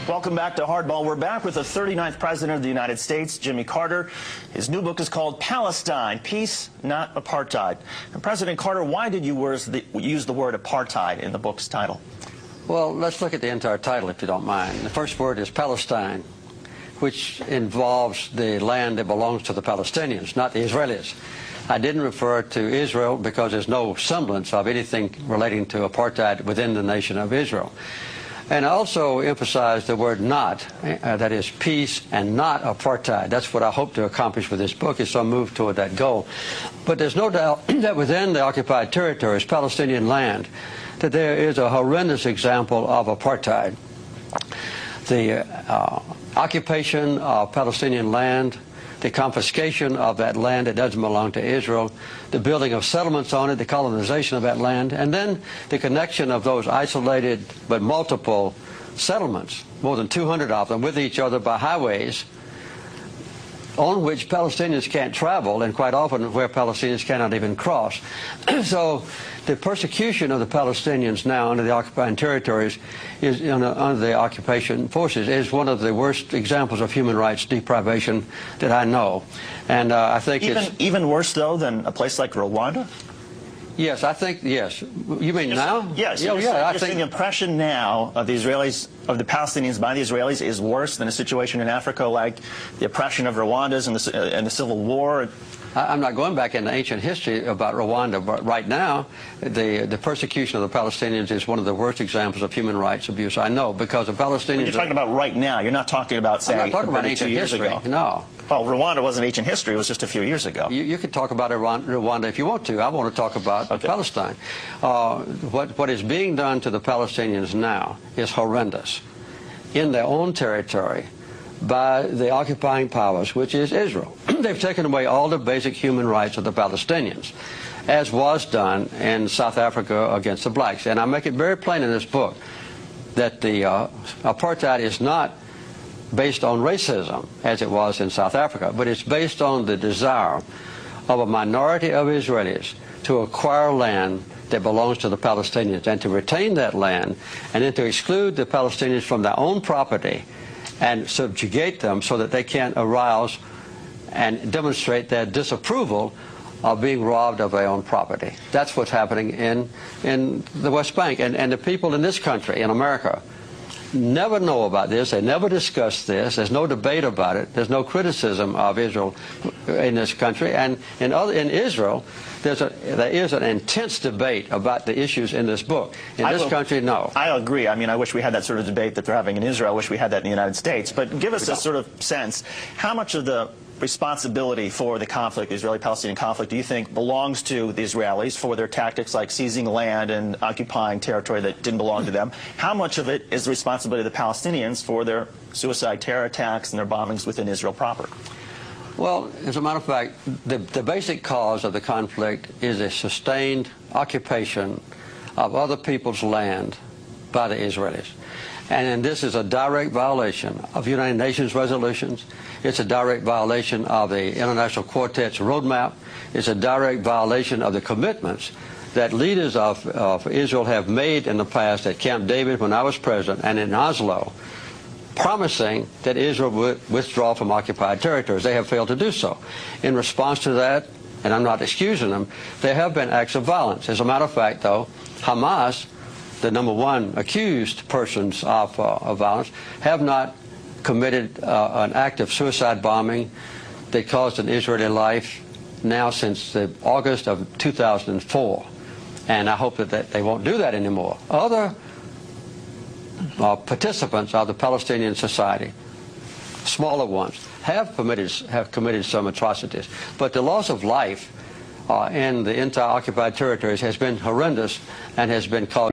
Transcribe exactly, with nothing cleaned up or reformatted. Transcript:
Welcome back to Hardball. We're back with the thirty-ninth President of the United States, Jimmy Carter. His new book is called Palestine, Peace, Not Apartheid. And President Carter, why did you use the word apartheid in the book's title? Well, let's look at the entire title, if you don't mind. The first word is Palestine, which involves the land that belongs to the Palestinians, not the Israelis. I didn't refer to Israel because there's no semblance of anything relating to apartheid within the nation of Israel. And I also emphasized the word not, uh, that is peace and not apartheid. That's what I hope to accomplish with this book, is some move toward that goal. But there's no doubt that within the occupied territories, Palestinian land, that there is a horrendous example of apartheid. The uh, occupation of Palestinian land, the confiscation of that land that doesn't belong to Israel, the building of settlements on it, the colonization of that land, and then the connection of those isolated but multiple settlements, more than two hundred of them, with each other by highways on which Palestinians can't travel, and quite often where Palestinians cannot even cross. So the persecution of the Palestinians now under the occupied territories is under the occupation forces is one of the worst examples of human rights deprivation that I know. And uh, I think even, it's even worse, though, than a place like Rwanda? Yes, I think, yes. You mean you're, now? Yes. Yeah, you're yeah, saying, I you're think saying the impression now of the Israelis, of the Palestinians by the Israelis, is worse than a situation in Africa like the oppression of Rwandans and the, uh, and the Civil War. I'm not going back into ancient history about Rwanda, but right now, the the persecution of the Palestinians is one of the worst examples of human rights abuse I know, because the Palestinians... When you're talking about right now. You're not talking about, say, I'm not talking about ancient years history. ago. No. Well, Rwanda wasn't ancient history. It was just a few years ago. You, you can talk about Rwanda if you want to. I want to talk about okay. Palestine. Uh, what, what is being done to the Palestinians now is horrendous in their own territory by the occupying powers, which is Israel. They've taken away all the basic human rights of the Palestinians, as was done in South Africa against the blacks. And I make it very plain in this book that the uh, apartheid is not based on racism, as it was in South Africa, but it's based on the desire of a minority of Israelis to acquire land that belongs to the Palestinians and to retain that land, and then to exclude the Palestinians from their own property and subjugate them so that they can't arouse and demonstrate their disapproval of being robbed of their own property. That's what's happening in, in the West Bank. And, and the people in this country, in America, never know about this. They never discuss this. There's no debate about it. There's no criticism of Israel in this country. And in, other, in Israel, there's a, there is an intense debate about the issues in this book. In I this will, country, no. I agree. I mean, I wish we had that sort of debate that they're having in Israel. I wish we had that in the United States. But give us a sort of sense, how much of the responsibility for the conflict, the Israeli-Palestinian conflict, do you think belongs to the Israelis for their tactics like seizing land and occupying territory that didn't belong to them? How much of it is the responsibility of the Palestinians for their suicide terror attacks and their bombings within Israel proper? Well, as a matter of fact, the, the basic cause of the conflict is a sustained occupation of other people's land by the Israelis. And this is a direct violation of United Nations resolutions. It's a direct violation of the International Quartet's roadmap. It's a direct violation of the commitments that leaders of, of Israel have made in the past at Camp David when I was president and in Oslo, promising that Israel would withdraw from occupied territories. They have failed to do so. In response to that, and I'm not excusing them, there have been acts of violence. As a matter of fact, though, Hamas, the number one accused persons of, uh, of violence, have not committed uh, an act of suicide bombing that caused an Israeli life now since the August of two thousand four. And I hope that, that they won't do that anymore. Other uh, participants of the Palestinian society, smaller ones, have committed, have committed some atrocities. But the loss of life uh, in the entire occupied territories has been horrendous and has been caused